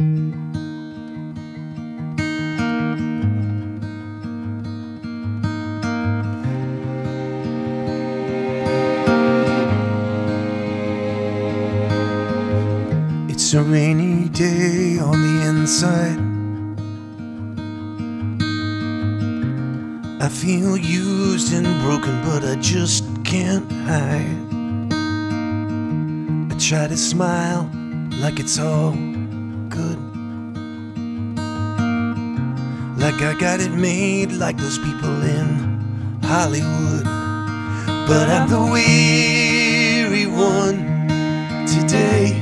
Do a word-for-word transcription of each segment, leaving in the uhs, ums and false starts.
It's a rainy day on the inside. I feel used and broken, but I just can't hide. I try to smile like it's all good, like I got it made, like those people in Hollywood. But I'm the weary one today.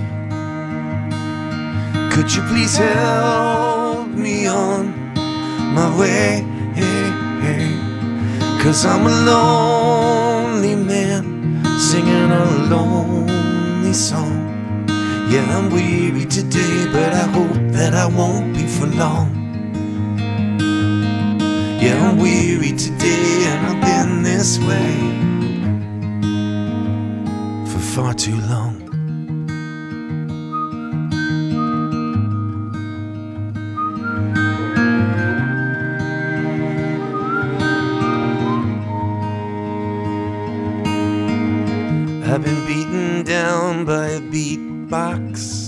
Could you please help me on my way? Hey, hey. Cause I'm a lonely man singing a lonely song. Yeah, I'm weary today, but I hope that I won't be for long. Yeah, I'm weary today, and I've been this way for far too long. I've been beaten down by a beatbox.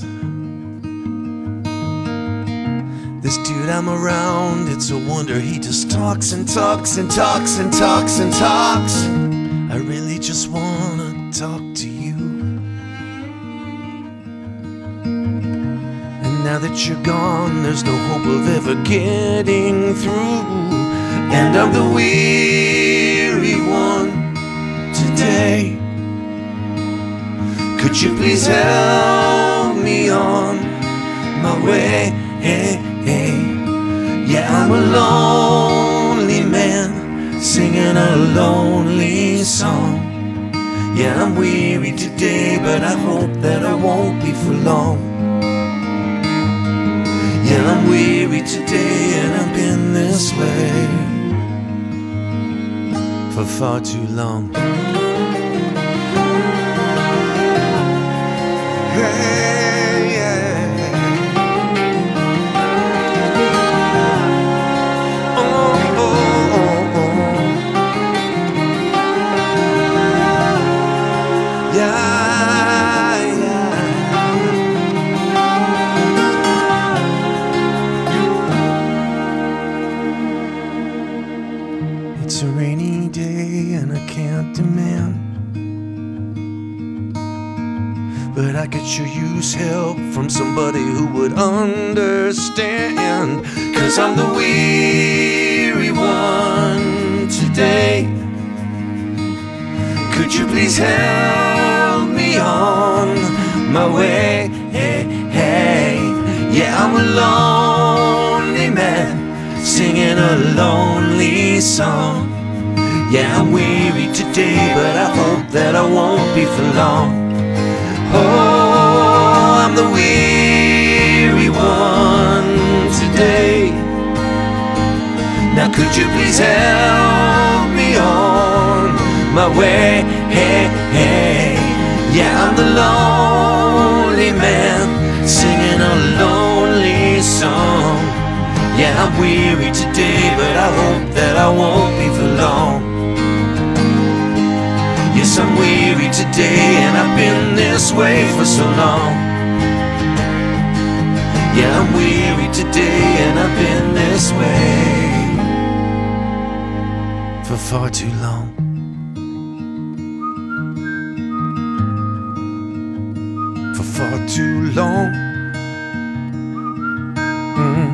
This dude I'm around, it's a wonder he just talks and talks and talks and talks and talks. I really just wanna talk to you. And now that you're gone, there's no hope of ever getting through. And I'm the weary one today. Could you please help me on my way? Hey, hey. Yeah, I'm a lonely man singing a lonely song. Yeah, I'm weary today, but I hope that I won't be for long. Yeah, I'm weary today, and I've been this way for far too long. Hey, yeah. Oh, oh, oh, oh. Yeah, yeah. It's a rainy day and I can't demand, but I could sure use help from somebody who would understand. Cause I'm the weary one today. Could you please help me on my way? Hey, hey. Yeah, I'm a lonely man singing a lonely song. Yeah, I'm weary today, but I hope that I won't be for long. Oh, I'm the weary one today. Now could you please help me on my way? Hey, hey. Yeah, I'm the lonely man singing a lonely song. Yeah, I'm weary today, but I hope that I won't be for long. Yes, I'm weary today, and I've been this way for so long. Yeah, I'm weary today, and I've been this way for far too long. For far too long. Mm.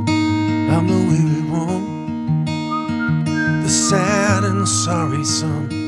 I'm the weary one, the sad and sorry son.